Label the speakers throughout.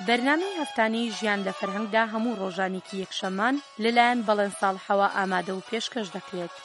Speaker 1: بەرنامەی هەفتانەی ژیان لە فەرهەنگدا هەموو ڕۆژانێکی یەکشەممان لەلایەن بەڵێن ساڵحەوە ئامادە و پێشکەش دەکرێت.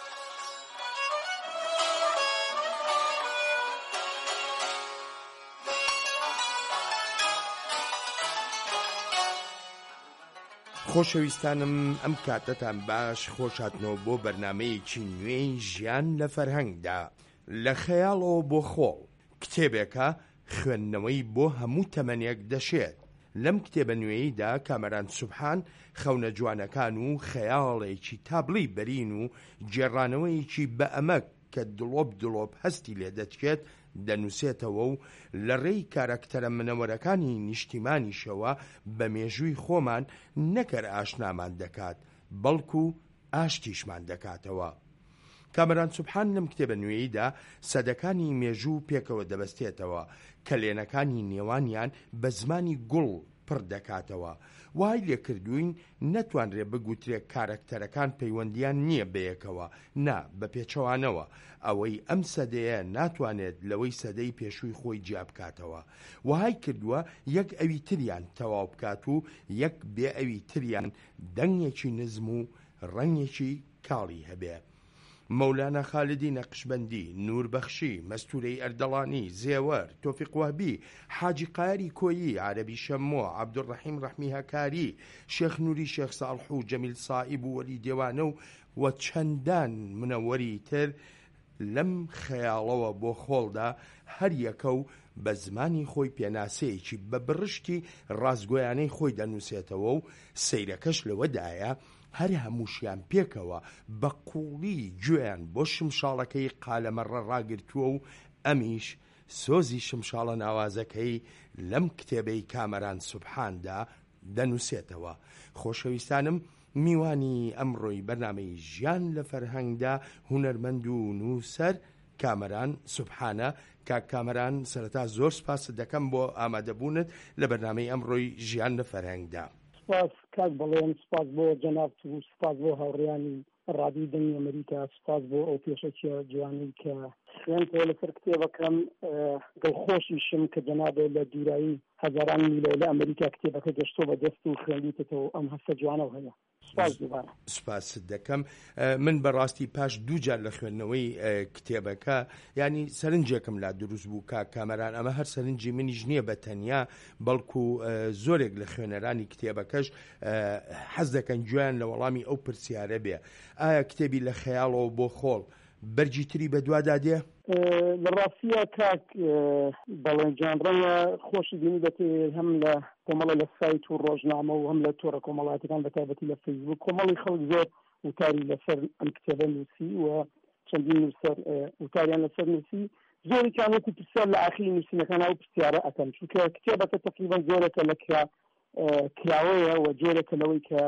Speaker 2: خۆشەویستانم ئەم کاتتان باش خۆشاتنەوە بۆ بەرنامەیەکی نوێی ژیان لە فەرهەنگدا لە خەیاڵەوە بۆ خۆڵ کتێبێکە خوێندنەوەی بۆ هەموو تەمەنێک دەشێت. لەم کتێبە نوێیدا کامەران سوبحان خەونە جوانەکان و خەیاڵێکی تابڵی بەرین و جێڕانەوەیەکی بە ئەمەک کە دڵۆب هەستی لێ دەچێت دەنووسێتەوە و لە ڕێی کارەکتەرە منەوەرەکانی نیشتیمانیشەوە بە مێژووی خۆمان نەکەر ئاشنامان دەکات بەڵکو ئاشتیشمان دەکاتەوە. کامەران سوبحان لەم کتێبە نوێیدا سەدەکانی مێژوو پێکەوە دەبەستێتەوە کە لێنەکانی نێوانیان بە زمانی گوڵ پڕ دەکاتەوە. وای لێکردوین نەتوانرێ بگوترێت کارەکتەرەکان پەیوەندیان نییە بەیەکەوە، نا بە پێچەوانەوە ئەوەی ئەم سەدەیە ناتوانێت لەوەی سەدەی پێشووی خۆی جیا بکاتەوە. وای کردووە یەک ئەوی تریان تەواو بکات و یەک بێ ئەوی تریان دەنگێکی نزم و ڕەنگێکی کاڵی هەبێ. مەولانا خالدی نەقشبەندی، نوربەخشی، مەستورەی ئەردەڵانی، زێوەر، تۆفیق وهبی، حاجی قایری کۆیی، عەرەبی شەمۆ، عەبدوڕەحیم ڕەحمی هەکاری، شێخ نووری، شێخ ساڵح و جەمیل سائیب و وەلی دێوانە و چەندان منەوەری تر لەم خەیاڵەوە بۆ خۆڵدا هەر یەکە و بە زمانی خۆی پێناسەیەکی بە بڕشتی ڕازگۆیانەی خۆی دەنووسێتەوە و سەیرەکەش لەوەدایە هەر هەمووشیان پێکەوە بە قوڵی گوێیان بۆ شمشاڵەکەی قالەمەڕە ڕاگرتووە و ئەمیش سۆزی شمشاڵە ناوازەکەی لەم کتێبەی کامەران سوبحاندا دەنووسێتەوە. خۆشەویستانم، میوانی ئەمڕۆی بەرنامەی ژیان لە فەرهەنگدا هونەرمەند و نووسەر کامەران سوبحانە. کامەران سەرەتا زۆر سپاس دەکەم بۆ ئامادەبوونت لە بەرنامەی ئەمڕۆی ژیان لە فەرهەنگدا.
Speaker 3: سپاس کاک بەڵێن، سپاس بۆ جەناب و سپاس بۆ هاوڕێیانی ڕادیۆ دەنگی ئەمریکا، سپاس بۆ ئەو پێشەکیە جوانی کە خوێنتەوە لەسەر کتێبەکەم. دڵخۆشیشم کە جەنابێ لە دوورایی هەزاران میلە لە ئەمریکا کتێبەکە گەشتۆ بە دەست و خوێندیتەوە، ئەم هەستە جوانەوە هەیە.
Speaker 2: سپاس دەکەم. من بەڕاستی پاش دووجار لە خوێندنەوەی کتێبەکە ینی سەرنجێکم لا دروست بوو کامەران، ئەمە هەر سەرنجی منیش نییە بە تەنیا، بەڵکو زۆرێک لە خوێنەرانی کتێبەکەش حەز دەکەن گویان لە وەڵامی ئەو پرسیارە بێ، ئایا کتێبی لە خەیاڵەوە بۆ خۆڵ بەرجی تری بە دوادادێ؟
Speaker 3: لە ڕاستیە کاک بەڵێن جانڕەیە خۆشی بینی دەکرێت هەم لە کۆمەڵە لە سایت و ڕۆژنامە و هەم لە تۆڕە کۆمەڵاتەکان بە تایبەتی لە فەیسبوک کۆمەڵی خەڵک زۆر وتاری لەسەر ئەم کتێبە نووسی و چەندین نووسەر وتاریان لەسەر نووسی، زۆریان وەکو پرسیار لە ئاخری نووسینەکان ئەو پرسیارە ئەکەن، چونکە کتێبەکە تەقریبەن زۆرێکە لە کراوەیە و جۆرێکە لەوەی کە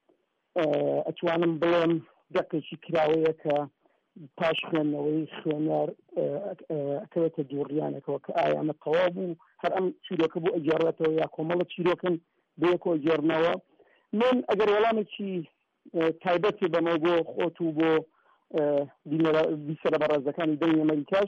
Speaker 3: ئەتوانم بڵێم دەقێکی کراوەیە کە پاش خوێندنەوەی خوێنەر ئەکەوێتە دووڕیانێکەوە کە ئایا ئەمە تەواو بوو هەر ئەم چیرۆکە بوو ئەگێڕێتەوە یا کۆمەڵە چیرۆکن بەیەکەوە گێڕنەوە. من ئەگەر وەڵامێکی تایبەتی بەمە بۆ خۆت و بۆ بیسەرە بەڕێزەکانی دەنگی ئەمریکاش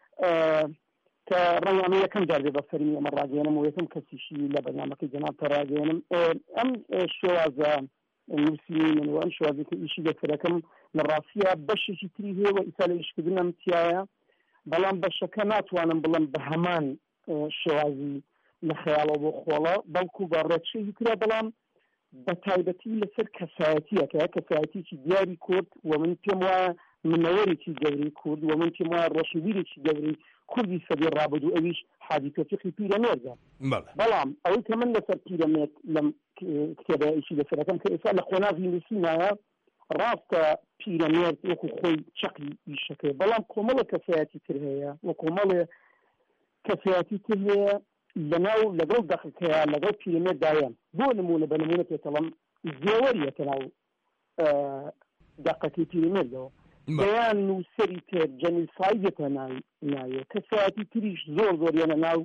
Speaker 3: کە ڕەنگە یەکەم جار بێ بەسەری ئەمە ڕاگەێنم و یەکەم کەسیشی لە بەرنامەکەی جەنابتە ڕاگەێنم. ئەم شێوازە نووسین و ئەم شێوازێکە ئیشی دەکەم لە ڕاستیە بەشێکی تری هەیە و ئیسا لە ئیشکردنم تایە، بەڵام بەشەکە ناتوانم بڵم بە هەمان شێوازی لە خەیاڵەوە بۆ خۆڵە، بەڵکو بە ڕێکشەیەکی ترە، بەڵام بە تایبەتی لەسەر کەسایەتیەکە کەسایەتیکی دیاری کورد و من پێم وایە منەوەرێکی گەورەی کورد و من پێم وایە ڕۆشنبیرێکی گەورەی کوردی سەدەی ڕابردوو ئەویش حاجی تۆفیقی پیرەمێردە. بەڵام ئەوەی کە من لەسەر پیرەمێرد لەم کتێبە ئیشی لەسەرەکەم کە ئێستا لە خۆناغی نووسینایە، ڕاستە پیرەمێرد وەکو خۆی چەقی ئیشەکەی، بەڵام کۆمەڵە کەسایەتی تر هەیە و کۆمەڵێ کەسایەتی تر هەیە لەناو لەگەڵ دەقەکەیە لەگەڵ پیرەمێردایە. بۆ نمونە بە نمونە پێتەڵم زێوەریەکە ناو دەقەکەی پیرەمێردەوە، بەیان نووسەری تر جەمیل سایبێتە ناوێ، کەسایەتی تریش زۆر زۆریانە ناو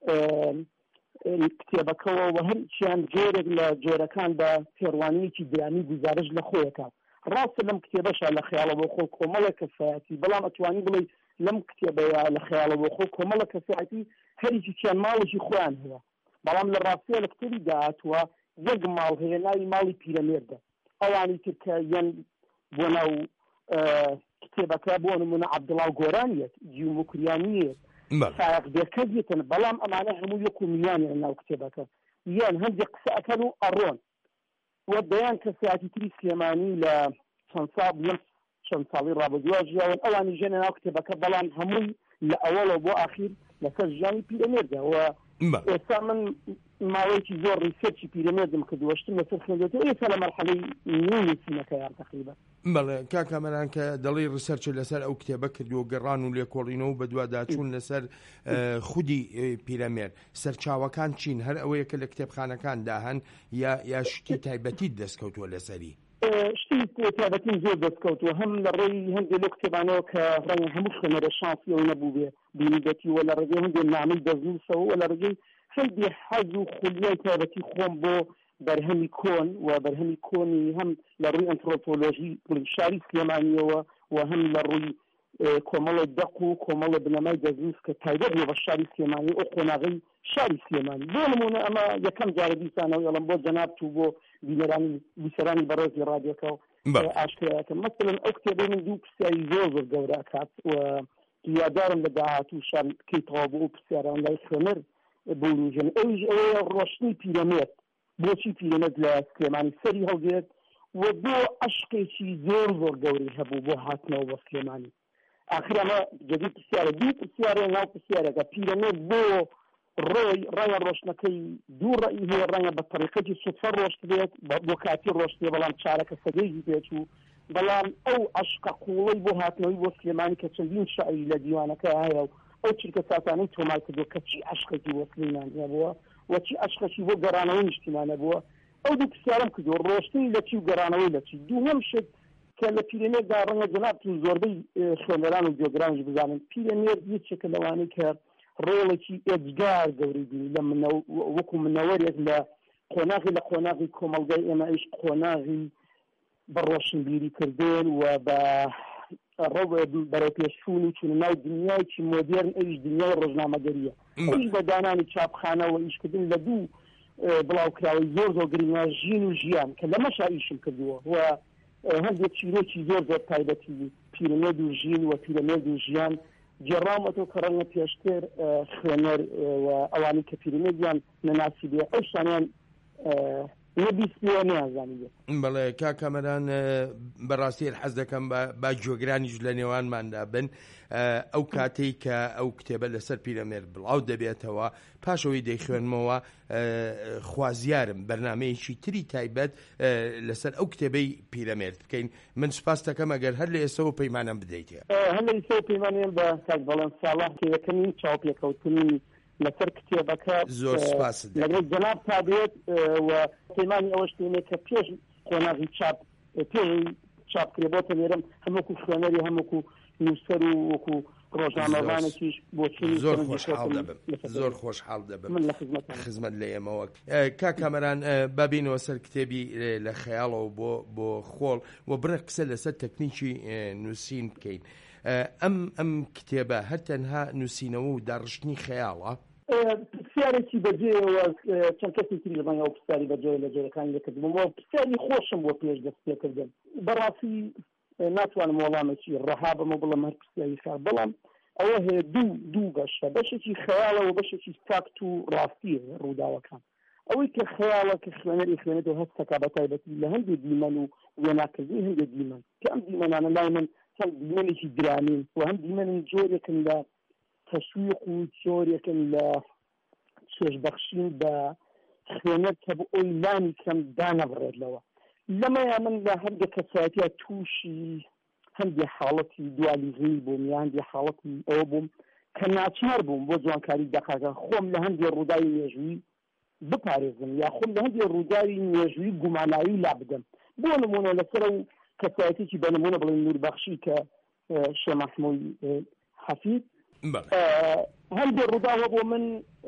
Speaker 3: کتێبەکەەوە و هەرچیان جۆرێک لە جۆرەکان بە پێڕوانیەکی درانی گزارش لە خۆیەکە. ڕاستە لەم کتێبەشە لە خەیاڵە بۆ خۆ کۆمەڵە کەسایەتی، بەڵام ئەتوانی بڵێ لەم کتێبەیە لە خەیاڵە بۆ خۆ کۆمەڵە کەسایەتی هەریکی چیان ماڵێکی خۆیان هەیە. بەڵام لە ڕاستیە لە کتێبی داهاتووە یەک ماڵ هەیە ناوی ماڵی پیرەمێردە ئەوانی تر کە یەن بۆ ناو کتێبەکە بۆ نمونە عەبدوڵاو گۆرانیەت جیومکریانیەت سایق دێکەزیتن بەڵام ئەمانە هەموو یەک و میوانیان ناو کتێبەکە یان هەندێک قسە ئەکەن و ئەڕۆن وە دەیان کەسایەتی تری سلێمانی لە چەند ساڵی ڕابردووە ژیاون ئەوانی ژێنە ناو کتێبەکە بەڵام هەمووی لە ئەوەڵەوە بۆ ئاخیر لەسەر ژیانی پیرەمێردە و ئێستا من ماوەیەکی زۆر ریسێرچی پیرەمێردم کردووەشتم لەسەر خوێندنەوە ئێستا لە مەرحەلەی نووسینەکەیان تقریبا.
Speaker 2: بەڵێ کاکەمەران کە دەڵی ریسەرچ لەسەر ئەو کتێبە کردووە گەڕان و لێکۆڵینەوە بە دوواداچوون لەسەر خودی پیرەمێرد سەرچاوەکان چین هەر ئەوەیە کە لە کتێبخانەکاندا هەن یا شتی تایبەتی دەستکەوتووە لەسەری
Speaker 3: شتی تایبەتیم زۆر دەستکەوتووە هەم لە ڕێی هەندێک لەو کتێبانەوە کە ڕەنگە هەموو خوێنەرە شانسی ئەو نەبوو بێ بینیدەتی وە لە ڕێگەی هەندێک نامەی دەزنووسەوە وە لە ڕێگەی هەندێک حەز و خولیای تایبەتی خۆم بۆ بەرهەمی کۆن و بەرهەمی کۆنی هەم لە ڕووی ئەنترۆپۆلۆژی شاری سلێمانیەوە و هەم لە ڕووی کۆمەڵە دەق و کۆمەڵە بنەمای دەزنووس کە تایبەت بۆ بە شاری سلێمانی ئەو قۆناغەی شاری سلێمانی بۆ نمونە ئەمە یەکەم جارە بیسانەوە ئەڵەم بۆ جەناب و بۆ بیسەرانی بەڕێزی ڕادیۆکە و ئاشکراکە مەسەڵەن ئەو کتێبەی من دوو پرسیاری زۆر گەورە ئەکات و یاددارم لە داهاتوو شار بکەیتەوە بۆ ئەو پرسیاران لای خوێنەر بوونیژن ئەویش ئەوەیە ڕۆشنی پیرەمێرد بۆچی پیرەمێرد لە سلێمانی سەری هەڵدێت و بۆ عەشقێکی زۆر گەورەی هەبوو بۆ هاتنەوە بۆ سلێمانی ئاخر ئەمە جدی پرسیارە دوو پرسیارە ناو پرسیارەکە پیرەمێرد بۆ ڕۆی ڕەنگە ڕۆشنەکەی دوو ڕەئی هەیە ڕەنگە بە تەریقەتی سوتفە ڕۆشت بێت بۆ کاتی ڕۆشتێ بەڵام چارەکە سەدەیی پێچوو بەڵام ئەو عەشقە قوڵەی بۆ هاتنەوەی بۆ سلێمانی کە چەندین شاعری لە دیوانەکە هەیە و ئەو چرکە ساتانەی تۆمار کردو کە چی عەشقێکی بۆ سلێمان هەبووە و چی عەشقێکی بۆ گەڕانەوەی نیشتیمانە بووە ئەو دوو پرسیارم کردو ڕۆشتنی لە چی و گەڕانەوەی لە چی دووهەم شت کە لە پیرەمێرددا ڕەنگە جەنابتون زۆربەی خوێنەران و جێگرانش بزانن پیرەمێرد یەکێکە لەوانەی کە ڕۆڵێکی ئێجگار گەورەی بینی لە وەکو منەوەرێک لە قۆناغی کۆمەڵگای ئێمە ئیش قۆناغی بەڕۆشنبیری کردن و بە بەرەو پێشچوون و چون ناو دنیایکی مۆدێرن ئەویش دنیای ڕۆژنامەگەریە ئەویش بە دانانی چاپخانەوە ئیشکردن لە دوو بڵاوکراوی زۆر گرنگە ژین و ژیان کە لەمەش ئیشم کردووە و هەندێک چیرۆکی زۆر تایبەتی پیرەمێرد و ژین و پیرەمێرد و ژیان جێڕامەتەوە کە ڕەنگە پێشتر خوێنەر و ئەوانی کە پیرەمێردیان نەناسی بێ ئەو شانیان
Speaker 2: بەڵێ کاکەمەران بەڕاستی حەز دەکەم با جۆگرانیش لە نێوانماندا بن ئەو کاتەی کە ئەو کتێبە لەسەر پیرەمێرد بڵاو دەبێتەوە پاشەوەی دەیخوێنمەوە خوازیارم بەرنامەیەکی تری تایبەت لەسەر ئەو کتێبەی پیرەمێرد بکەین من سپاس دەکەم ئەگەر هەر لە ئێسەوە پەیمانم بدەیت
Speaker 3: هەر لە ئێسەوە پەیمانیان بە کاک بەڵێن ساڵح کتێبەکەنی چاوپێکەوتنی لەسەر کتێبەکە
Speaker 2: زۆر سپاس
Speaker 3: لەگەڵ جەناب تا بێت و پەیمانی ئەوەش دێنێت کە پێش قۆناغی پێش چاپکرێبۆتە لێرەم هەمووکو خوێنەری هەمووکو نووسەر و وەکو ڕۆژنامەوانێکیش بۆچی
Speaker 2: زۆر خۆشحاڵ دەبم خزمەت لە ئێمەوە کاکەمەران بابینەوە سەر کتێبی لە خەیاڵەوە بۆ خۆڵ و بڕێ قسە لەسەر تەکنیکی نووسین بکەین ئەم کتێبە هەر تەنها نووسینەوە و داڕشتنی خەیاڵە
Speaker 3: پرسیارێکی بەجێەوە چەند کەسی تری ڕەنگە ئەو پرسیاری بەجێ لە جێرەکانی لێکردبوومەوە پرسیاری خۆشم بۆ پێش دەست پێکردن بەڕاستی ناتوانم وەڵامێکی ڕەها بەمە بڵێم هەر پرسیاری خار بەڵام ئەوە هەیە دوو بەشە بەشێکی خەیاڵەوە بەشێکی فاکت و ڕاستیە ڕووداوەکان ئەوەی کە خەیاڵە کە خوێنەری خوێنێتەوە هەستەکە بە تایبەتی لە هەندێک دیمەن و وێناکردنی هەندێک دیمەن کە ئەم دیمەنانە لای من چەند دیمەنێکی درامین و هەم دیمەنن جۆرێکن لە تەشویق و جۆرێکن لە چێژبەخشین بە خوێنەر کە بۆ ئەوی لانی کەم دانەبڕێتەوە لەمەیە من لە هەندێک کەسایەتیە تووشی هەندێک حاڵەتی دوالیزمی بووم یا هەندێک حاڵەتی ئەوە بووم کە ناچار بووم بۆ جوانکاری دەقەکە خۆم لە هەندێک ڕووداوی مێژووی بپارێزم یا خۆم لە هەندێک ڕووداوی مێژووی گوماناوی لا بدەم بۆ نمونە لەسەر ئەو کەسایەتێکی بە نمونە بڵێن نوربەخشی کە شێخ محموود حەفید هەندێک ڕووداوە بۆ من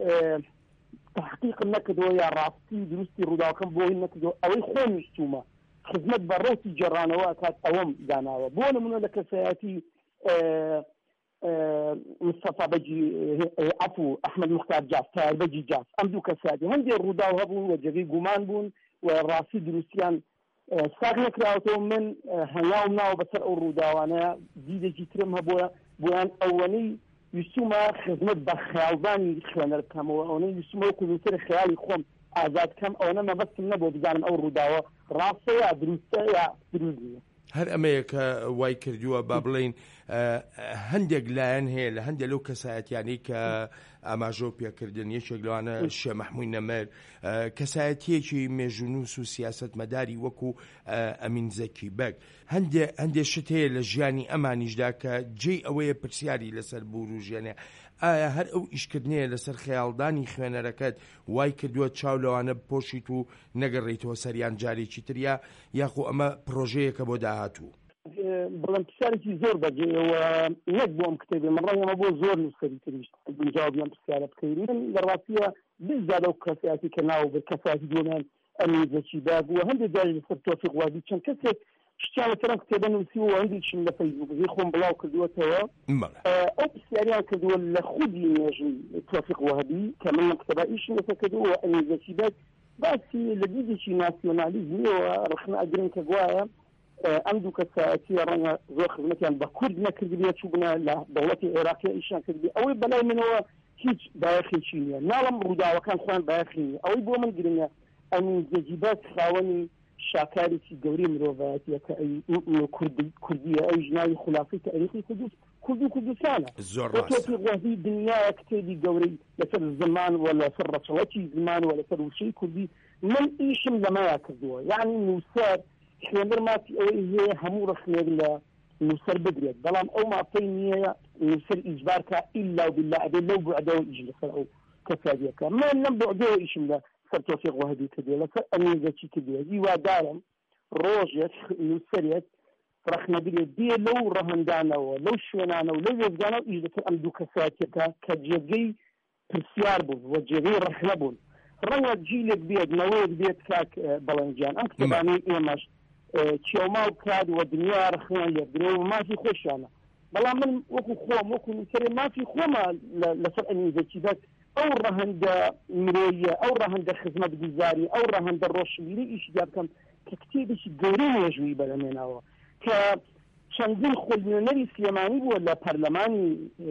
Speaker 3: تحقیقم نەکردەوە یا ڕاستی دروستی ڕووداوەکەم بۆی نەکردەوە ئەوەی خۆم ویستومە خزمەت بە ڕێکی جێڕانەوە کات ئەوەم داناوە بۆ نمونە لە کەسایەتی مستەفا بەجی عفو ئەحمەد مختار جاف تایار بەجی جاف ئەم دوو کەساتی هەندێک ڕووداو هەبوون و جێگەی گومان بوون و ڕاستی دروستیان ساغ نەکراوەتەوە من هەنگاوم ناوە بەسەر ئەو ڕووداوانەیە دیدێکی ترم هەبووە بۆیان ئەوەنەی ویستومە خزمەت بە خەیاڵدانی خوێنەر بکەمەوە ئەوەنەی ویستومە وەکو زووتر خەیاڵی خۆم ئازاد بکەم ئەوەنە مەبەستم نەبوو بزانم ئەو ڕووداوە ڕاستە یا دروستە یا دروست نییە.
Speaker 2: هەر ئەمەیە کە وای کردووە با بڵێن هەندێک لایەن هەیە لە هەندێک لەو کەسایەتیانی کە ئاماژۆ پێکردن یەکێک لەوانە شێ مەحموود نەمەر کەسایەتیەکی مێژونووس و سیاسەتمەداری وەکو ئەمین زەکی بەگ هەندێک شت هەیە لە ژیانی ئەمانیشدا کە جێی ئەوەیە پرسیاری لەسەر بوروژێنێ ئایا هەر ئەو ئیشکردنەیە لەسەر خەیاڵدانی خوێنەرەکەت وای کردووە چاو لەوانە بپۆشیت و نەگەڕێیتەوە سەریان جارێکی تریا یاخۆ ئەمە پرۆژەیەکە بۆ داهاتوو؟
Speaker 3: بەڵام پرسیارێکی زۆر بەجێەوە نەک بۆم کتێبێ من ڕەنگەمە بۆ زۆر نووسەری تریشت جوابیان پرسیارە بکەین من لە ڕاستیە بزیادە و کەسایەتی کە ناو بە کەسایەتی دوێنیان ئەمین زەکی بەگ و هەندێک جاری لەسەر تۆفیق وادی چەند کەسێک شتیان لەسەرم کتێبە نووسیوە هەندێکیشم لە فەیسبووک خۆم بڵاو کردووەتەوە ئەو پرسیاریان کردووە لە خودی نوێژی تۆفیق وهەبی کە من کتێبە ئیشم لەسەر کردووە ئەمین زەکی بەگ باسی لە دیدێکی ناسیۆنالیزمیەوە ڕخنە ئەگرن کە گوایە ئەم دوو کەسایەتی ڕەنگە زۆر خزمەتیان بە کورد نەکردبێت چوو بنە لە دەوڵەتی عێراقی ئیشیان کردبێ ئەوەی بەلای منەوە هیچ بایەخێکی نییە ناڵم ڕووداوەکان خۆیان بایەخی نیە ئەوەی بۆ من گرنگە ئەمین زەکی بەگ خاوەنی شاکارێکی گەورەی مرۆڤایەتیە کە کوردیە ئەو ژناوی خولافەی تاریخی کورد و کوردستانە تۆفیق وهەبی دنیایە کتێبی گەورەی لەسەر زمان و لەسەر ڕەچەڵەتی زمان و لەسەر وشەی کوردی من ئیشم لەمەیا کردووە یعنی نووسەر خوێنەر ماسی ئەوەی هەیە هەموو ڕخنێک لە نووسەر بدرێت بەڵام ئەو ماپەی نییە نووسەر ئیجبارکە ئیلا و بالله ئەبێ لەو بوعدەوە ئیش لەسەر ئەو کەسادیەکە من لەم بوعدەوە ئیشم لە سەر تۆفیق وهەبی کردووە لەسەر ئەمین زەکی کردووە هیوادارم ڕۆژێک نووسەرێک ڕخنەبرێت دێ لەو ڕەهەندانەوە لەو شوێنانە و لەو وێزگانەوە ئیش لەسەر ئەم دوو کەساتێکە کە جێگەی پرسیار بوون و جێگەی ڕەخنە بوون ڕەنگە جیلێک بێت نەوەیەک بێت کاک بەڵەنجیان ئەم کتێبانەی ئێمەش چێوماو کات و دنیا ڕخنیان لێبدرێ و مافی خۆشیانە بەڵام من وەکو خۆم وەکو نووسەرێ مافی خۆمە لەسەر ئەمین زەکی بەگ ئەو ڕەهەندە مرۆیە ئەو ڕەهەندە خزمەتگوزاری ئەو ڕەهەندە ڕۆشنبیری ئیشیدا بکەم کە کتێبێکی گەورەی مێژووی بەرەمێناوە کە چەندین خوێندنەری سلێمانی بووە لە پەرلەمانی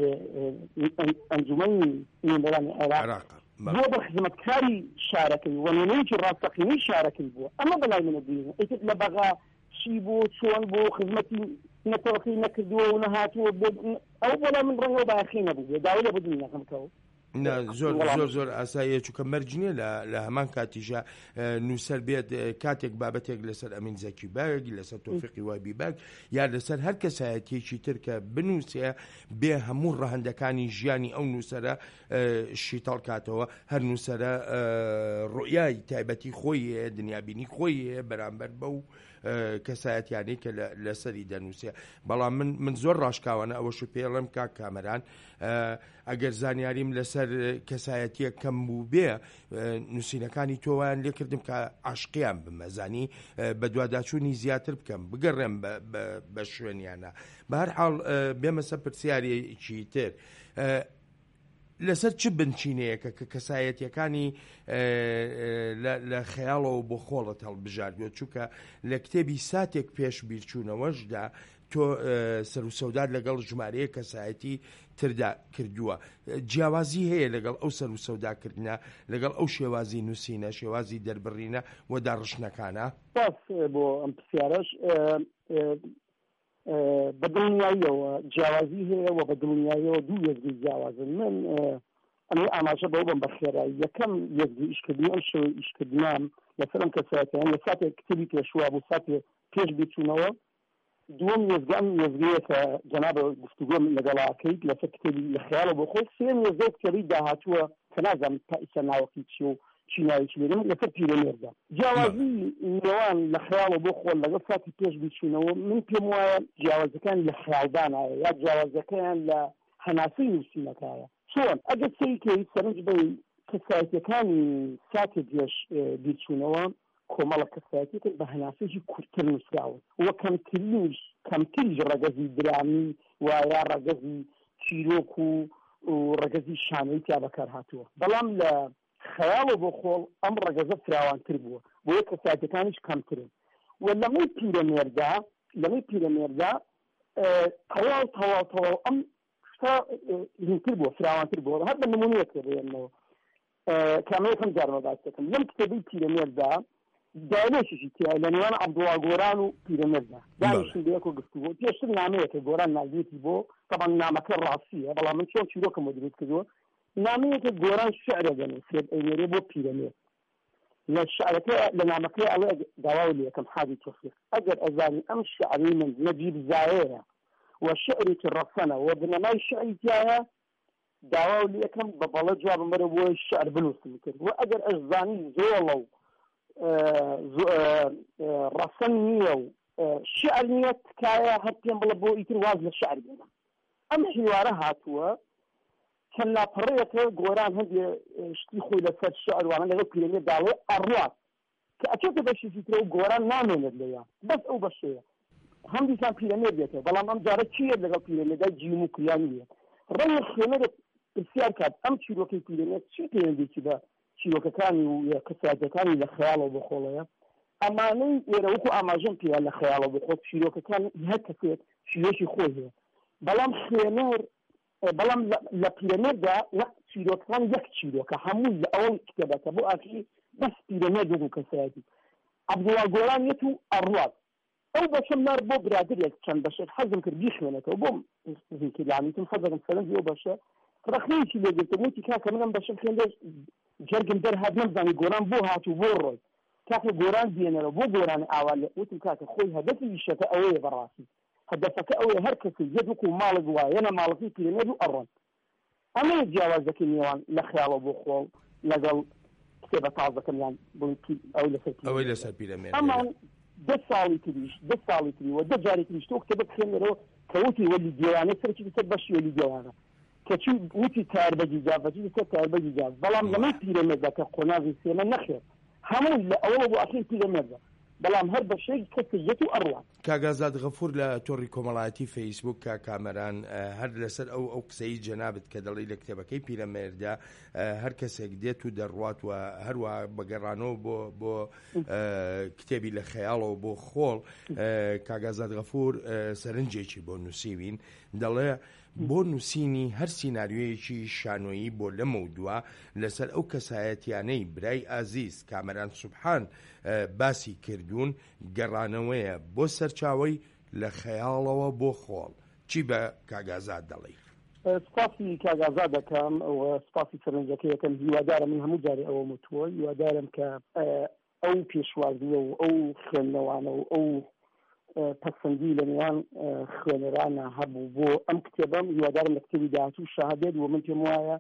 Speaker 3: ئەنجومەنی نوێنەرانی عێراق بۆ بە خزمەتکاری شارەکەی وەنێنەیەکی ڕاستەقینەی شارەکەی بووە ئەمە بەلای منە بینە ئیتر لە بەغا چی بوو چۆن بۆ خزمەتی نەتەوەقی نەکردووە و نەهاتووە ئەو بەلای من ڕەنگە بەخی نەبوو داوای لە بدنی نەکەمکەوە
Speaker 2: زۆر ئاساییە چووکە مەرجنیە لە هەمان کاتیژە نووسەر بێت کاتێک بابەتێک لەسەر ئەمین زەکی بەگ لەسەر تۆفیقی وهەبی بەگ یا لەسەر هەر کەسایەتیەکی تر کە بنووسێ بێ هەموو ڕەهەندەکانی ژیانی ئەو نووسەرە شیتەڵ کاتەوە هەر نووسەرە ڕۆیای تایبەتی خۆی دنیابینی خۆی بەرامبەر بەو کەسایەتیانی کە لەسەری دەنووسێ بەڵام من زۆر ڕاشکاوانە ئەوەش پێڵم کاک کامەران ئەگەر زانیاریم لەسەر کەسایەتیە کەم بوو بێ نووسینەکانی تۆوان لێکردم کە عاشقیان بمەزانی بە دوواداچوونی زیاتر بکەم بگەڕێم بە شوێنیانە بە هەر حاڵ بێمە سەر پرسیارێکی تر لەسەر چ بنچینەیەکە کە کەسایەتیەکانی لە خەیاڵەوە بۆ خۆڵت هەڵبژاردووە چووکە لە کتێبی ساتێک پێش بیرچوونەوەشدا تۆ سەر و سەودات لەگەڵ ژمارەیە کەسایەتی تردا کردووە جیاوازی هەیە لەگەڵ ئەو سەر و سەوداکردنە لەگەڵ ئەو شێوازی نووسینە شێوازی دەربڕینە و داڕشنەکانە
Speaker 3: باس بۆ ئەم پرسیارەش بە دڵنیاییەوە جیاوازی هەیە و بە دڵنیاییەوە دوو یەکدی جیاوازن من ئەمە ئاماژە بەو بم بە خێرایی یەکەم یەکدی ئیشکردنی ئەم شێوەی ئیشکردنام لەسەر ئەم کەسایەتیان لە ساتێک کتێبی پێشوا بوو ساتێک پێش بچوونەوە دووەم یەزگەم یەزگەیە کە جەنابە گفتوگۆم لەگەڵاکەیت لەسەر کتێبی لە خەیاڵە بۆ خۆی سێم یەزگەی کتێبی داهاتووە کە نازانم تا ئیستا ناوەکی چی و چی ناوێکی لێرم لەسەر پیرەمێردا جیاوازی نێوان لە خەیاڵە بۆ خۆن لەگەڵ ساتی پێش بچوونەوە من پێم وایە جیاوازەکان لە خەیاڵدانایە یا جیاوازەکەیان لە هەناسەی نووسینەکایە چۆن ئەگەر سەیکەی سەرنج بەی کەسایەتیەکانی ساتێ پێش بیرچوونەوە کۆمەڵە کەسایەتێک بە هەناسەیەکی کورتتر نووسراون وە کەمتریش ڕەگەزی درامی و یا ڕەگەزی چیرۆک و ڕەگەزی شانەی تیا بەکار هاتووە بەڵام لە خەیاڵە بۆ خۆڵ ئەم ڕەگەزە فراوانتر بووە بۆ یە کەساتەکانیش کەمترن و لەمەی پیرەمێردا تەواو ئەم شتا هینتر بووە فراوانتر بووە هەر بە نمونەیەکە بێنەوە کامەیەکەم جارمە باس دەکەم لەم کتێبەی پیرەمێردا دایلێکیشی تیا لە نێوان عەبدوڵڵا گۆران و پیرەمێردا دانیشتن بە یەک و گفتوگۆ پێشتر نامەیەکە گۆران نازێتی بۆ طبعا نامەکە ڕاستیە بەڵام من چۆن چیرۆکم بۆ دروست کردووە نامەیەکە گۆران شعرە دەنووسێت ئەینێرێ بۆ پیرەمێر لە شعرەکە لە نامەکەی ئەڵێ داواو لە یەکەم حادی تۆفیق ئەگەر ئەزانی ئەم شعری من نەجیب زایەیە وشعري الرصنة وبنماي شعري تاعها داواو لي كم ببلا جواب مرة هو الشعر بنوصل كده وأجر أجزاني زولو رصنية شعر نيت كايا حتى بلا بو يتواز للشعر بينا أما حوارها هو كان لا طريقة قران هندي اشتي خوي لسات الشعر وانا لو كلمة داوي أرواد كأكيد بشي في ترو قران نامين اللي بس أو بشيء هم دیسان پیرەمێر بێتەوە بەڵام ئەم جارە چیە لەگەڵ پیرەمێردا جیم و کویانیە ڕەنگە خوێنەرێک پرسیار کات ئەم چیرۆکەی پیرەمێر چی پێوەندێکی بە چیرۆکەکانی و کەساتەکانی لە خەیاڵەوە بۆ خۆڵەیە ئەمانەی ئێرە وەکو ئاماژەم پێیان لە خەیاڵەوە بۆ خۆ چیرۆکەکان هەر کەسێک چیرۆکی خۆی هەیە بەڵام خوێنەر بەڵام لە پیرەمێردا چیرۆکەکان یەک چیرۆکە هەموو لە ئەوەی کتێبەکە بۆ ئاخری بەس پیرەمێر وەکو کەسایەتی عەبدوڵڵا گۆران یەت و ئەڕوات أو بشم نار بو برادر يكتشن بشر حزم كربيش منك وبوم زي كده يعني تم حزم سلام ديو بشر ترخني شيء اللي قلت موتي كاكا منهم بشر خلين ليش جرجم در هاد نمزاني قران بو هاتو بورو كاكا قران دينا لو بو قران أول وتم كاكا خوي هدفي يشتا أوي براسي هدفك أوي هركسي يدوكو مالك واينا مالكي كلمة أرن أما يتجاوز كنيوان لخيال أبو خول لقل كتابة تعزة كنيان أوي لسبيل أما ده ساڵی تری و ده جاری تریش تۆ کتێبە بخێنەرەوە کە وتی وەلی دیوانە سەرکی دەسەر بەشی وەلی دیوانە کەچی وتی تاربەجی جافەتی دەسەر تاربەجی جاف بەڵام لەمەی پیرەمێردا کە قۆناغی سێمە نەخێت هەموو لە ئەوە بۆ ئەخیر پیرەمێردا بەڵام هەر بەشەی کەسێت و ئەڕوات
Speaker 2: کاگازاد غەفور لە تۆڕی کۆمەڵایەتی فەیسبوک کا کامەران هەر لەسەر ئەو قسەی جەنابەت کە دەڵی لە کتێبەکەی پیرەمێردا هەر کەسێک دێت و دەڕوات و هەروە بەگەڕانەوە بۆ کتێبی لە خەیاڵەوە بۆ خۆڵ کاگازاد غەفور سەرنجێکی بۆ نووسیوین دەڵێ بۆ نووسینی هەر سیناریۆیەکی شانۆیی بۆ لە مەودووە لەسەر ئەو کەسایەتیانەی برای ئازیز کامەران سوبحان باسی کردوون گەڕانەوەیە بۆ سەرچاوی لە خەیاڵەوە بۆ خۆڵ چی بە کاگازاد دەڵێ
Speaker 3: سپاسی کاگازاد دەکەم و سپاسی سەرنجەکەیەکەم هیوادارم من هەموو جارێ ئەوە وتووە هیوادارم کە ئەو پێشوازیە و ئەو خوێندنەوانە و ئەو پەسەندی لە نێوان خوێنەرانە هەبوو بۆ ئەم کتێبەم هیوادارم لە کتێبی داهاتوو شاهدێت و من پێم وایە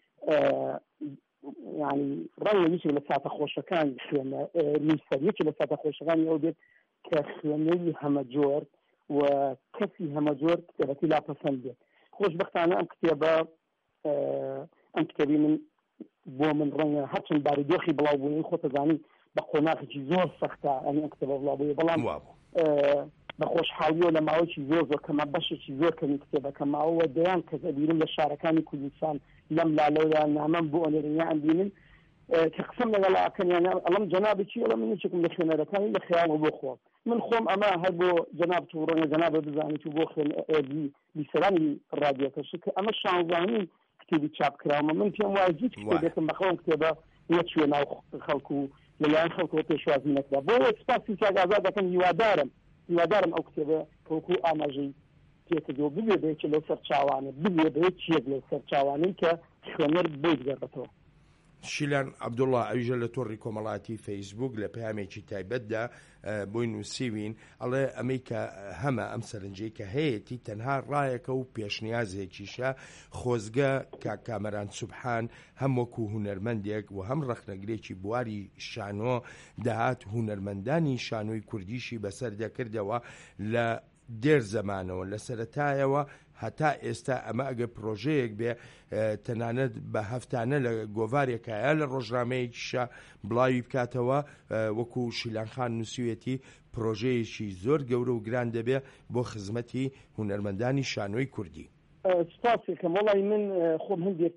Speaker 3: يعني ڕەنگە یەکێک لە ساتە خۆشەکان خوێنە نووسەر یەکێک لە ساتە خۆشەکانی ئەو بێت کە خوێنەری هەمەجۆر و کەسی هەمەجۆر کتێبەکەی لاپەسەند بێت خۆشبەختانە ئەم کتێبە ئەم کتێبی من بۆ من ڕەنگە هەرچەند بارودۆخی بڵاوبوونی خۆتەزانی بە قۆناغێکی زۆر سەختە ئەم کتێبە بڵاوبووی بەڵام بە خۆشحاڵیەوە لە ماوەیەکی زۆر کەمە بەشێکی زۆر کەمی کتێبەکە ماوە دەیان کەس ئەبینم لە شارەکانی کوردستان لەم لالەولا نامەم بۆ ئۆنەرینیا ئەبینن کە قسەم لەگەڵاکەنیان ئەڵەم جەنابێکی ئەڵە من هیچێکم لە خوێنەرەکانی لە خەیاڵەوە بۆ خۆم من خۆم ئەمە هەر بۆ جەناب تووڕەنگە جەنابە بزانیت و بۆ بیسەرانی ڕادیۆکەش کە ئەمە شانزانی کتێبی چاپ کراومە من پێم وایە هیچ کتێبێکم بەخەوم کتێبە نەچوێ ناو خەڵکو و لەلایەن خەڵکەوە پێشوازی نەکرا بۆ سپاسی کاگازاد دەکەم هیوادارم ئەو کتێبە کەوەکو ئاماژەی پێکردەوە ببێ بەیەکێ لەو سەرچاوانە ببێ بە یەکێک لەو سەرچاوانەی کە خوێنەر بگەڕێتەوە
Speaker 2: شیلان عەبدوڵڵا ئەویژە لە تۆڕی کۆمەڵایەتی فەیسبوک لە پەیامێکی تایبەتدا بۆی نووسیوین ئەڵێ ئەمەی کە هەمە ئەم سەرنجەی کە هەیەی تەنها ڕایەکە و پێشنیازێکیشە خۆزگە کامەران سوبحان هەم وەکو هونەرمەندێک و هەم ڕەخنەگرێکی بواری شانۆ داهات هونەرمەندانی شانۆی کوردیشی بەسەر دەکردەوە لە دێر زەمانەوە لە سەرەتایەوە هەتا ئێستا ئەمە ئەگە پرۆژەیەک بێ تەنانەت بە هەفتانە لە گۆڤارێکایە لە ڕۆژنامەیەکیشە بڵاوی بکاتەوە وەکو شیلانخان نووسویەتی پرۆژەیەکی زۆر گەورە و گران دەبێ بۆ خزمەتی هونەرمەندانی شانۆی کوردی
Speaker 3: سپاسێکم وڵی من خۆم هەندێک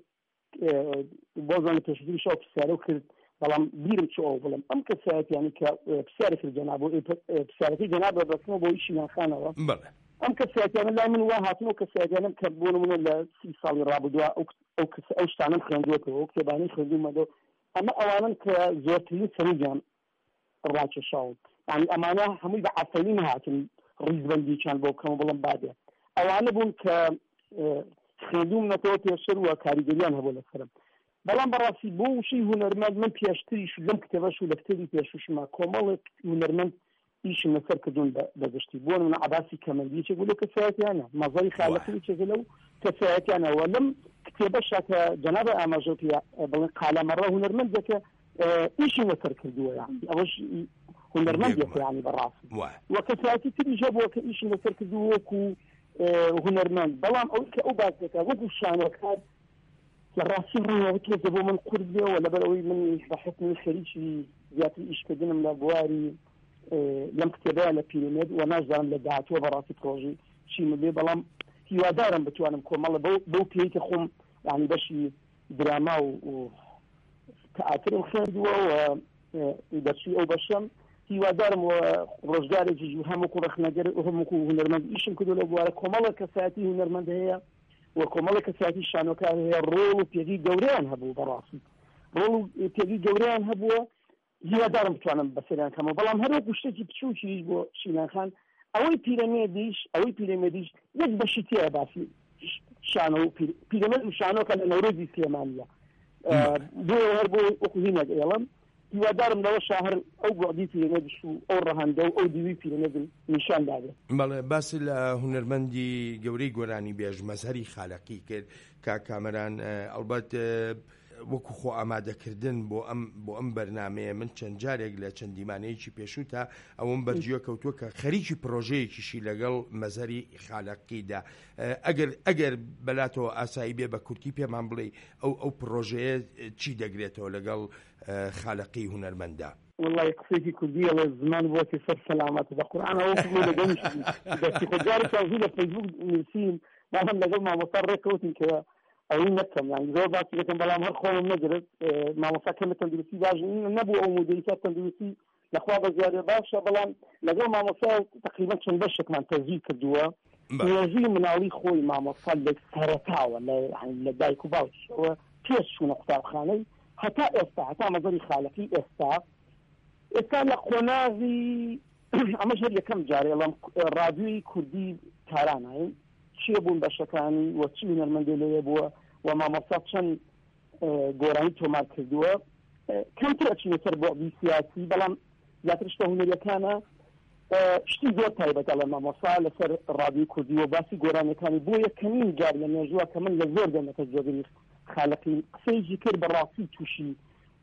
Speaker 3: بۆزان لە پێشتری شەو پرسیارە کرد بەڵام بیرم چ ئەو بڵم ئەم کەسایەتیانی کە پرسیارە کرد جەناب پرسیارەکەی جەناب بەبەستنەوە بۆ ئیشی ناخانەوە ئەم کەسایەتیانە لای من وا هاتنەوە کەسایەتیانم کە بۆ نمونە لە 30 ساڵی ڕابردووە ئەو شتانم خوێندووەتەوە کتێبانەی خوێندوومەوە ئەمە ئەوانن کە زۆرترین سەرنجیان ڕاکێشاون یعنی ئەمانە هەمووی بە عەفەنی نهاتن ڕیزبەندییان بۆ بکەم بڵم بادێ ئەوانە بوون کە خوێندوومەتەوە پێشتر وە کاریگەریان هەبوو لەسەرم بەڵام بەڕاستی بۆ وشەی هونەرمەند من پێشتریش لەم کتێبەش و لە کتێبی پێشوشما کۆمەڵێک هونەرمەند ئیشم لەسەر کردوون بەگشتی بۆ من عەباسی کەمەندی چێک لەو کەسایەتیانە مەزەری خالقی چێک لەو کەسایەتیانەوە لەم کتێبەشە کە جەناب ئاماژە بڵێن قالەمەڕە هونەرمەندێکە ئیشی لەسەر کردووە یعنی ئەوەش هونەرمەندێک یعنی بەڕاستی وە کەسایەتی تریش هەبووە کە ئیشی لەسەر کردووە وەکو هونەرمەند بەڵام ئەو کە ئەو باسێکە وەکو شانۆکار لە ڕاستی ڕووەوە تێزە بۆ من قوربێەوە لەبەرەوەی من بە حکمی خەریکی زیاتر ئیشکردنم لە بواری لەم کتێبەیە لە پیرێمێد و نازانم لە داهاتوە بەڕاستی پرۆژی چیم بێ بەڵام هیوادارم بتوانم کۆمەڵە بەو پێی کە خۆم یعنی بەشی دراما و تەئاترم خوێندووە و دەرچووی ئەو بەشەم هیوادارم و ڕۆژگارێکی هەموو ڕخنەگەر هەموو هونەرمەند ئیشم کردو لە بوارە کۆمەڵە کەسایەتی هونەرمەند هەیە و کۆمەڵە کەسایەتی شانۆکار هەیە ڕۆڵ و پێگی گەورەیان هەبوو بەڕاستی ڕۆڵ و پێگی گەورەیان هەبووە هیوادارم بتوانم بەسەریان کەمەوە بەڵام هەروەکو شتێکی بچووکیش بۆ شیناخان ئەوەی پیرەمێدیش یەک بەشی تێیە باسی شانە و پیرەمێد و شانۆکە لە نەورۆزی سلێمانیە بۆ هەر بۆ وەکو هینەک ئێڵم هیوادارم لەوە شاهر ئەو گۆدی پیرەمێدیش و ئەو ڕەهەندە و ئەو دیوی پیرەمێدم نیشان دادێت
Speaker 2: بەڵێ باسی لە هونەرمەندی گەورەی گۆرانی بێژ مەزهەری خالقی کرد کاکامەران ئەڵبەت وەکو خۆ ئامادەکردن بۆ ئەم بەرنامەیە من چەند جارێک لە چەند دیمانەیەکی پێشوو تا ئەوم بەرجیوە کەوتووە کە خەریکی پرۆژەیەکیشی لەگەڵ مەزەری خالقیدا ئەگەر بەلاتەوە ئاسایی بێ بە کورتی پێمان بڵێ ئەو پرۆژەیە چی دەگرێتەوە لەگەڵ خالقی هونەرمەندا
Speaker 3: والله قسەی کوردی لە زمان بۆتی سەر سەلامەت بە قورئانەوە لەگەڵ دەستی خۆجاری تازی لە فەیسبوک نووسین باهم لەگەڵ مامۆستا ڕێکەوتین کە ئەوەی نەکەم یعنی زۆر باسی دەکەم بەڵام هەر خۆم نەگرت مامۆستاکەمە تەندروستی باش نەبوو ئەو مدیریت تەندروستی لەخوا بە زیادە باشە بەڵام لەگەڵ مامۆستا تقریبا چەند بەشێکمان تەزییر کردووە نێژی مناڵی خۆی مامۆستا لە سەرەتاوە لە دایک و باوکیشەوە پێش چوونە قوتابخانەی هەتا ئێستا هەتا مەزەری خالقی ئێستا لە قۆناغی ئەمەش هەر یەکەم جارێ لەم ڕادیۆی کوردی تارانین چیە بوون بەشەکانی وە چی هونەرمەندی لێیە بووە و مامۆستا چەند گۆرانی تۆمار کردووە کەمتر ئەچینە سەر بۆعدی سیاسی بەڵام زیاتر شتە هونەریەکانە شتی زۆر تایبەتە لە مامۆستا لەسەر ڕادیۆی کوردی و باسی گۆرانەکانی بۆ یەکەمین جار لە مێژووە کە من لە زۆر دەمەتە جۆگەری خالقی قسەیەکی کرد بەڕاستی تووشی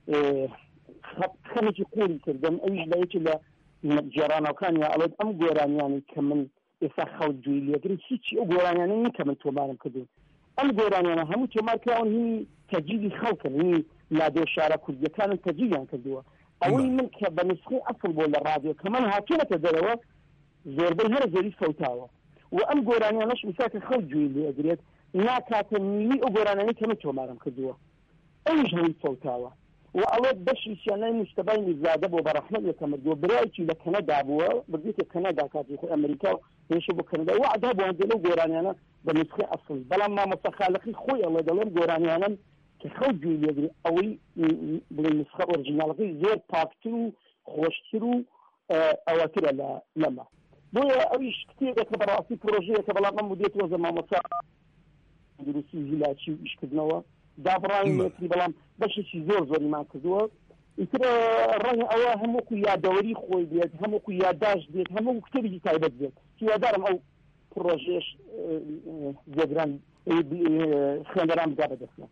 Speaker 3: خەمێکی قوڵی کردم ئەویش لە یەکی لە جێرانەکانی ئەڵێت ئەم گۆرانیانی کە من ئێستا خەڵک گوێی لێگرن هیچی ئەو گۆرانیانە نین کە من تۆمارم کردو ئەم گۆرانیانە هەموو تۆمار کراون هینی تەجیدی خەڵکن هینی لادۆ شارە کوردیەکانن تەجیدیان کردووە ئەوەی من کە بە نسخەی ئەسڵ بۆ لە ڕادیۆ کە من هاتوونەتە دەرەوە زۆربەی هەر زۆری فەوتاوە و ئەم گۆرانیانەش میساکە خەڵک گوێی لێگرێت ناکاتە نیوی ئەو گۆرانیانەی کە من تۆمارم کردووە ئەویش هەمووی فەوتاوە و ئەڵێت بەشی شیانای مشتبای میرزادە بۆ بەڕەحمەت یەکەمردووە برایکی لە کەنەدا بووە بردێتە کەنەدا کاتی خۆی ئەمریکا و هێشە بۆ کەنەدا وعدا بۆ هەندێک لەو گۆرانیانە بە نسخەی ئەسڵ بەڵام مامۆستا خالقی خۆی ئەڵێ دەڵێن گۆرانیانەن کە خەڵک گوێی لێگری ئەوەی بڵێ نسخە ئۆریجیناڵەکەی زۆر پاکتر و خۆشتر و ئەوەترە لەمە بۆیە ئەویش کتێبێکە بەڕاستی پرۆژەیەکە بەڵام ئەم دێتەوە زە مامۆستا دروستی هیلاچی و ئیشکردنەوە دابڕاوی بەڵام بەشێکی زۆریمان کردووە ئیتر ڕەنگە ئەوە هەمووکو یادەوەری خۆی بێت هەمووکو یادداشت بێت هەموو کتێبێکی تایبەت بێت هیوادارم ئەو پرۆژێش جێگران خوێندەران بدا بەدەستە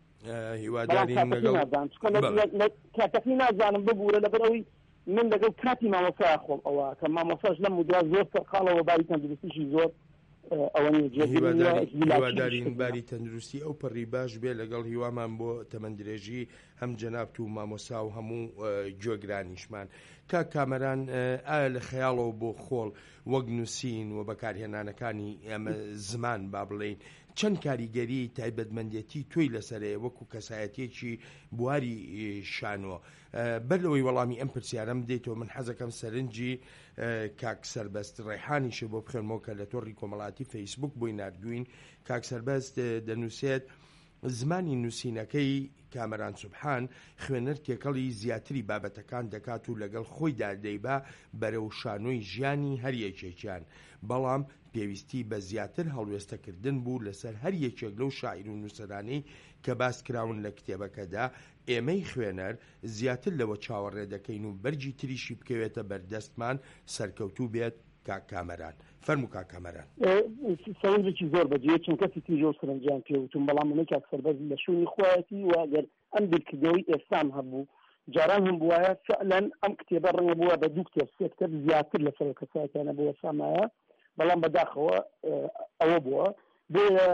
Speaker 3: کاتەکەی نازانم ببوورە لەبەرەوەی من لەگەڵ کاتی مامۆستا خۆم ئەوە کە مامۆستاش لەم مدرا زۆر سەرقاڵەوە باری تەندروستیشی زۆر
Speaker 2: هیوادارین باری تەندروستی ئەو پەڕی باش بێ لەگەڵ هیوامان بۆ تەمەندرێژی هەم جەنابت و مامۆسا و هەموو گوێگرانیشمان کە کامەران ئایا لە خەیاڵەوە بۆ خۆڵ وەک نووسین و بەکارهێنانەکانی ئێمە زمان با بڵێین چەند کاریگەری تایبەتمەندێتی تۆی لەسەرەیە وەکو کەسایەتێکی بواری شانوە بەر لەوەی وەڵامی ئەم پرسیارەم بدەیتەوە من حەزەکەم سەرنجی کاک سەربەست ڕێحانیشە بۆ بخێنمەوە کە لە تۆڕی کۆمەڵاتی فەیسبوک بۆی نردوین کاک سەربەست دەنووسێت زمانی نووسینەکەی کامەران سوبحان خوێنەر تێکەڵی زیاتری بابەتەکان دەکات و لەگەڵ خۆیدا دەیبا بەرەو شانۆی ژیانی هەر یەکێکیان بەڵام پێویستی بە زیاتر هەڵوێستەکردن بوو لەسەر هەر یەکێک لەو شاعیر و نووسەرانەی کە باس کراون لە کتێبەکەدا ئێمەی خوێنەر زیاتر لەوە چاوەڕێ دەکەین و بەرجی تریشی بکەوێتە بەردەستمان سەرکەوتوو بێت کامەران فەرموو کامەران
Speaker 3: سەوزێکی زۆر بەجێ چون کەسی تیژۆ سەرنجیان پێوتم بەڵام منە کاک سەربەز لە شوونی خۆیەتی و ئەگەر ئەم بیرکردەوەی ئێستام هەبوو جاران هەم بووایە فعلەن ئەم کتێبە ڕەنگە بووە بە دوو کتێب سێ کتێب زیاتر لەسەر کەسایەتیانە بووە سامایە بەڵام بەداخەوە ئەوە بووە بۆیە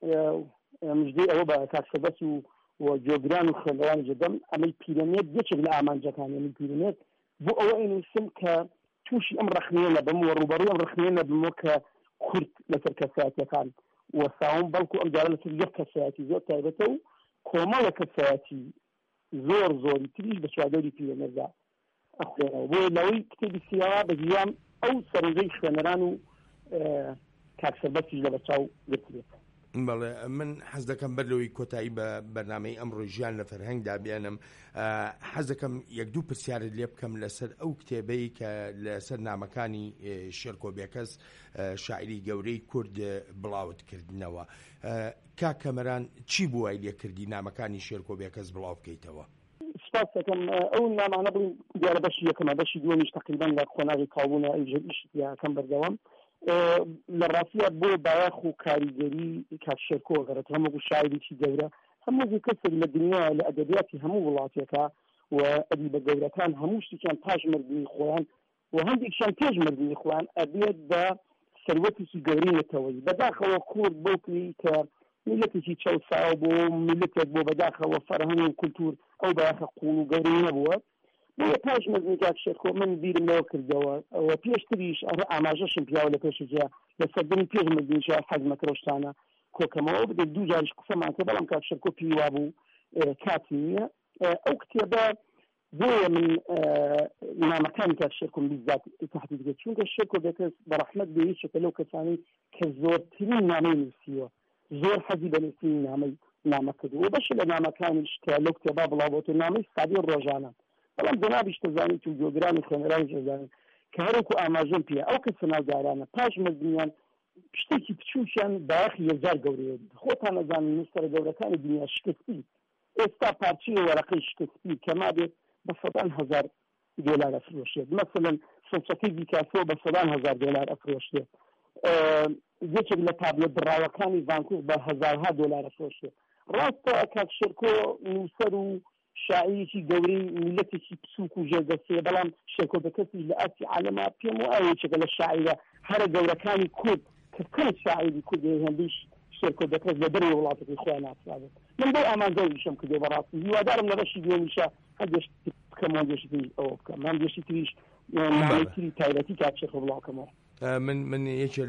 Speaker 3: مژدەی ئەوە بە کاک سەربەز و جۆگران و خوێندەوانی جەدەم ئەمەی پیرەمێت یەکێک لە ئامانجەکانی پیرەمێت بۆ ئەوە ئەینووسم کە تووشی ئەم ڕخنەیە نەبم و ڕوبەڕووی ئەم ڕخنەیە نەبمەوە کە کورد لەسەر کەسایەتیەکان وەساوم بەڵکو ئەم جارە لەسەر یەک کەسایەتی زۆر تایبەتە و کۆمەڵە کەسایەتی زۆر زۆری تریش بە چوادەوری پیرەمێردا ئەخوێنەوە بۆ لەوەی کتێبی سیاوا بەگیان ئەو سەرنجەی خوێنەران و کاک سەربەستیش لە بەچاو گرتبێت
Speaker 2: بەڵێ من حەز دەکەم بەرلەوەی کۆتایی بە بەرنامەی ئەمڕۆ ژیان لە فەرهەنگدا بێنم حەز دەکەم یەک دوو پرسیارت لێ بکەم لەسەر ئەو کتێبەی کە لەسەر نامەکانی شێرکۆبێکەس شاعری گەورەی کورد بڵاوت کردنەوە کامەران چی بووای لێکردی نامەکانی شێرکۆبێکەس بڵاو بکەیتەوە
Speaker 3: سپاس دەکەم ئەو نامانە بڵین دیارە بەشی یەکەمە بەشی دووەمیش تەقریبەن لە خۆناغی کاڵبوونە ئەوژەیش یاکەم بەردەوام لە ڕاستیە بۆ باەخ و کاریگەری کاکشێرکۆ گەرەت هەموو شاعریی گەورە هەموو کەسێک لە دنیا لە ئەدەبیاتی هەموو وڵاتێکە و ئەدیبە گەورەکان هەموو شتێکیان پاش مردنی خۆیان و هەندێکیان پێش مردنی خۆیان ئەبێت بە سەروەتێکی گەورەیەتەوەی بەداخەوە کورد بۆکری کە میلەتێکی چەوساو بۆ میلەتێک بۆ بەداخەوە فەرهەنگ و کولتور ئەو باەخە قوڵ و گەورەی نەبووە بۆ پاش مردنی کاکشێرکۆ من بیرم لەوە کردەوە ئەوە پێشتریش ئاماژەشم پیاوە لە پێشجیا لە سەردەمی پێش مردنیش حەزمەکە ڕۆشتانە کۆکەمەوە بدە دوو جاریش قسەمان کرد بەڵام کاکشێرکۆ پیوا بوو کاتی نییە ئەو کتێبە بۆیە من نامەکانی کاکشێرکۆم بیزات تحدید کرد چونکە شێرکۆبێکەس بەڕەحمەت بێیەکێکە لەو کەسانی کە زۆرترین نامەی نووسیوە زۆر حەزی بە نووسینی نامە کردووە بەشی لە نامەکانیش کە لەو کتێبا بڵاوبۆتە نامەی سادی ڕۆژانە بەڵام جەنابیش دەزانیت و جۆگرانی خوێنەرانی دەزانن کە هەرێک و ئاماژەم پێ ئەو کەسە ناودارانە پاش مردنیان شتێکی بچووکیان باەخی یەکجار گەورەیە خۆتان نەزانن نووسەرە گەورەکانی دنیا شکستی ئێستا پارچەی وەرەقەی شکستی کەما بێت بە سەدان هەزار دۆلار ئەفرۆشێت مەسەلەن سڵچەکەی بیکاسۆ بە سەدان هەزار دۆلار ئەفرۆشێت یەکێک لە تابلێت دڕاوەکانی ڤانکوڤ بە هەزارها دۆلار ئەفرۆشێت ڕاستە کاکشێرکۆ نووسەر و شاعیرێکی گەورەی میلەتێکی پسووک و ژێردەسێ بەڵام شێرکۆبەکەسی لە ئەسی عالەما پێم وایە یەکێکە لە شاعیرە هەرە گەورەکانی کورد کە کەم شاعیری کورد هەندیش شێرکۆبەکەس لە دەرەوەی وڵاتەکەی خۆیان ناسرابێت من بۆ ئامانجەویشم کردێ بەڕاستی هیوادارم لە بەشی دوێنیشە هەندێک بکەم هەندێشی تریش ئەوە بکەم هەندێشی تریش نامەی تایبەتی کاکشێرکۆ بڵاوکەمەوە
Speaker 2: من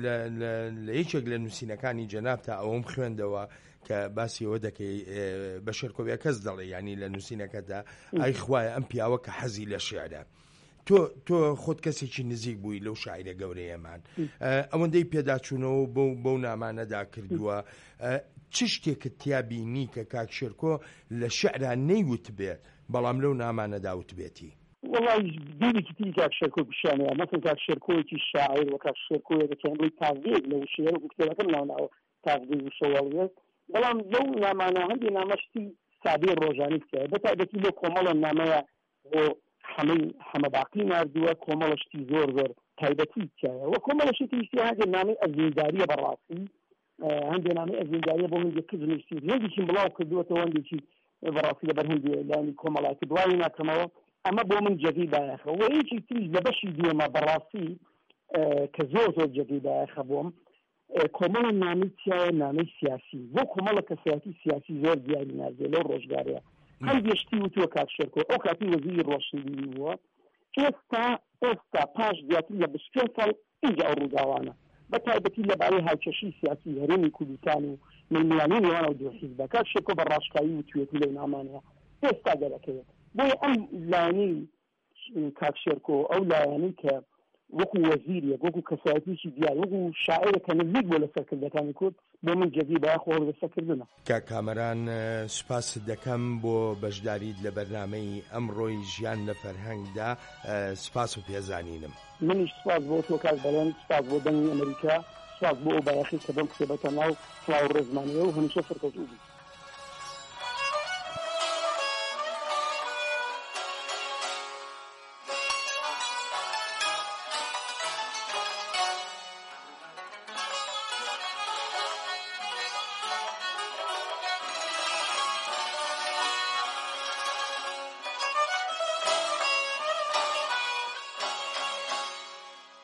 Speaker 2: یەکێک لە نووسینەکانی جەناب تا ئەوم خوێندەوە کە باسیەوە دەکەی بە شێرکۆبێکەس دەڵێ ینی لە نووسینەکەدا ئای خوایە ئەم پیاوە کە حەزی لە شێعرە تۆ خۆت کەسێکی نزیک بووی لەو شاعیرە گەورەیەمان ئەوەندەی پێداچوونەوە بەو نامانەدا کردووە چ شتێکت تیابینی کە کاکشێرکۆ لە شێعرا نەیوت بێت بەڵام لەو نامانەدا وت بێتی
Speaker 3: والله دیوێکی تری کاکشێرکۆ پیشانەیە مەسەڵەن کاکشێرکۆیەکی شاعیر و کاکشێرکۆیە دەکەن بڵی تاغێک لەو شێعر و کتێبەکەم ناوناوە تاغێک و شەواڵیەت بەڵام لەو نامانە هەندێک نامەشتی سادەی ڕۆژانی بکە بەتایبەتی لەو کۆمەڵە نامەیە بۆ همه باقی نردووە کۆمەڵشتی زۆر زۆر تایبەتی بکایە و کۆمەڵشتی تریشتی هەندێک نامەی ئەزینداریە بەڕاستی هەندێک نامەی ئەزینداریە بۆ هەندێک کەس نووسی هەندێکی بڵاو کردووەتەوە هەندێکی بەڕاستی لەبەر هەندێک لانی کۆمەڵاتی بڵاوی ناکەمەوە ئەمە بۆ من جێگەی بایەخە و یەکی تریش لە بەشی دووەمە بەڕاستی کە زۆر زۆر جێگەی بایەخە بۆم کۆمەڵە نامی تایە نامەی سیاسی بۆ کۆمەڵە کەسایەتی سیاسی زۆر دیاری نازێ لەو ڕۆژگارەیە هەندێشتی وتووە کاکشێرکۆ ئەو کاتی وەزیری ڕۆشنبیری بووە ئێستا پاش زیاتر لە 25 ساڵ اینجا ئەو ڕووداوانە بە تایبەتی لەبارەی هاوکێشی سیاسی هەرێمی کوردستان و ململانی نێوانە و دوو حیزبە کاکشێرکۆ بە ڕاشکایی وتوێتی لەو نامانەیە ئێستا دەرەکەوێت بۆیە ئەم لایەنەی کاکشێرکۆ ئەو لایەنەی کە وەکو وەزیریە وەکو کەسایەتیشی دیار وەکو شاعرێکە نزیک بۆ لەسەرکردەکانی کورد بۆ من جەدی باخۆ لەسەرکردنە
Speaker 2: کە کامەران سوپاس دەکەم بۆ بەشداریت لە بەرنامەی ئەمڕۆی ژیان لە فەرهەنگدا سوپاس و پێزانینم
Speaker 3: منیش سوپاس بۆ تۆ کاک بەڵێن سوپاس بۆ دەنگی ئەمریکا سوپاس بۆ ئەو بایەخی کە بەم کتێبەتە ناو فڵاو ڕێزمانیە و هەمیشە سەرکەوتوو بوو